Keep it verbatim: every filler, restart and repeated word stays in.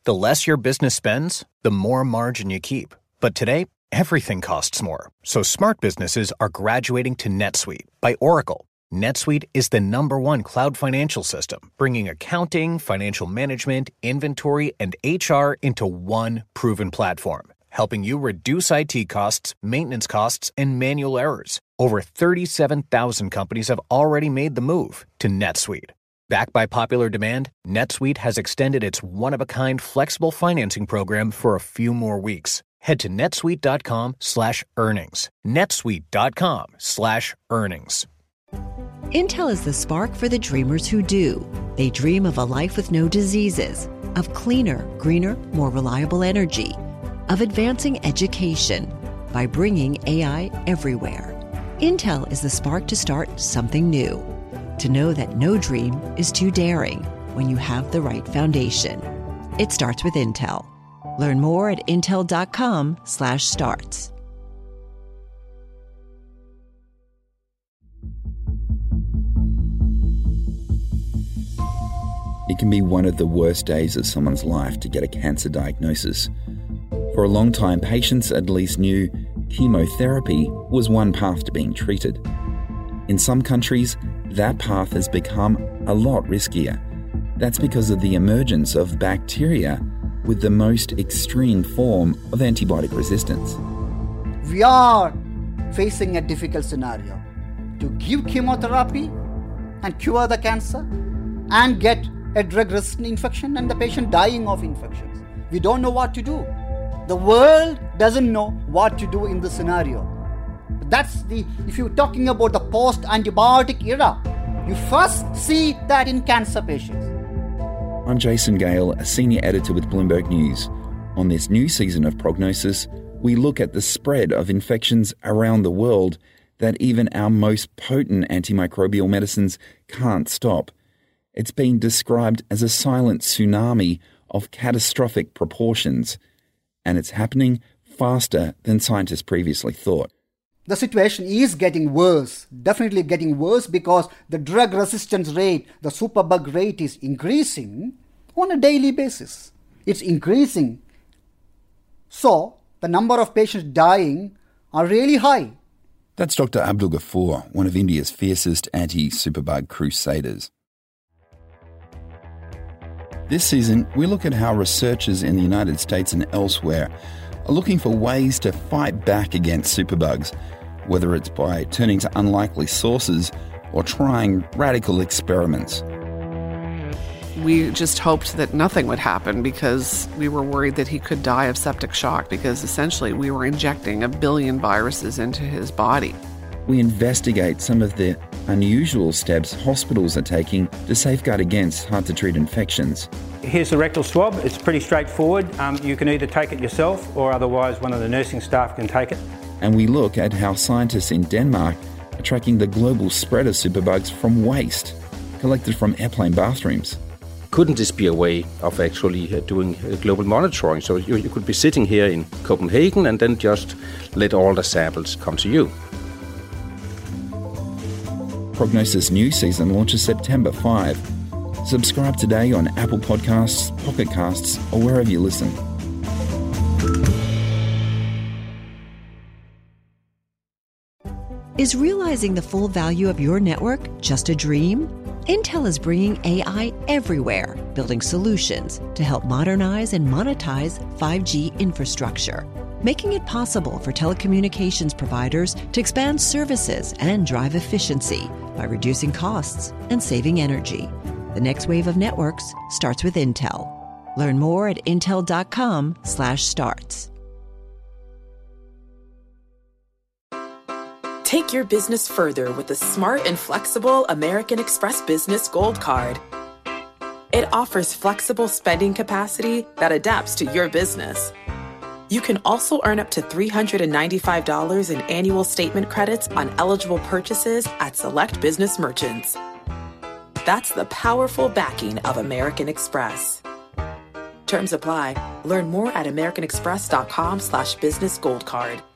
The less your business spends, the more margin you keep. But today, everything costs more. So smart businesses are graduating to NetSuite by Oracle. NetSuite is the number one cloud financial system, bringing accounting, financial management, inventory, and H R into one proven platform, helping you reduce I T costs, maintenance costs, and manual errors. Over thirty-seven thousand companies have already made the move to NetSuite. Backed by popular demand, NetSuite has extended its one-of-a-kind flexible financing program for a few more weeks. Head to netsuite.com slash earnings. netsuite.com slash earnings. Intel is the spark for the dreamers who do. They dream of a life with no diseases, of cleaner, greener, more reliable energy, of advancing education by bringing A I everywhere. Intel is the spark to start something new, to know that no dream is too daring when you have the right foundation. It starts with Intel. Learn more at intel.com slash starts. It can be one of the worst days of someone's life to get a cancer diagnosis. For a long time, patients at least knew chemotherapy was one path to being treated. In some countries, that path has become a lot riskier. That's because of the emergence of bacteria with the most extreme form of antibiotic resistance. We are facing a difficult scenario to give chemotherapy and cure the cancer and get a drug-resistant infection and the patient dying of infections. We don't know what to do. The world doesn't know what to do in this scenario. That's the, if you're talking about the post-antibiotic era, you first see that in cancer patients. I'm Jason Gale, a senior editor with Bloomberg News. On this new season of Prognosis, we look at the spread of infections around the world that even our most potent antimicrobial medicines can't stop. It's been described as a silent tsunami of catastrophic proportions, and it's happening faster than scientists previously thought. The situation is getting worse, definitely getting worse, because the drug resistance rate, the superbug rate is increasing on a daily basis. It's increasing. So, the number of patients dying are really high. That's Doctor Abdul Ghafoor, one of India's fiercest anti-superbug crusaders. This season, we look at how researchers in the United States and elsewhere are looking for ways to fight back against superbugs, whether it's by turning to unlikely sources or trying radical experiments. We just hoped that nothing would happen because we were worried that he could die of septic shock, because essentially we were injecting a billion viruses into his body. We investigate some of the unusual steps hospitals are taking to safeguard against hard-to-treat infections. Here's the rectal swab. It's pretty straightforward. Um, you can either take it yourself or otherwise one of the nursing staff can take it. And we look at how scientists in Denmark are tracking the global spread of superbugs from waste collected from airplane bathrooms. Couldn't this be a way of actually uh, doing uh, global monitoring? So you, you could be sitting here in Copenhagen and then just let all the samples come to you. Prognosis new season launches September fifth. Subscribe today on Apple Podcasts, Pocket Casts, or wherever you listen. Is realizing the full value of your network just a dream? Intel is bringing A I everywhere, building solutions to help modernize and monetize five G infrastructure, making it possible for telecommunications providers to expand services and drive efficiency by reducing costs and saving energy. The next wave of networks starts with Intel. Learn more at intel.com slash starts. Take your business further with the smart and flexible American Express Business Gold Card. It offers flexible spending capacity that adapts to your business. You can also earn up to three hundred ninety-five dollars in annual statement credits on eligible purchases at select business merchants. That's the powerful backing of American Express. Terms apply. Learn more at americanexpress.com slash business gold card.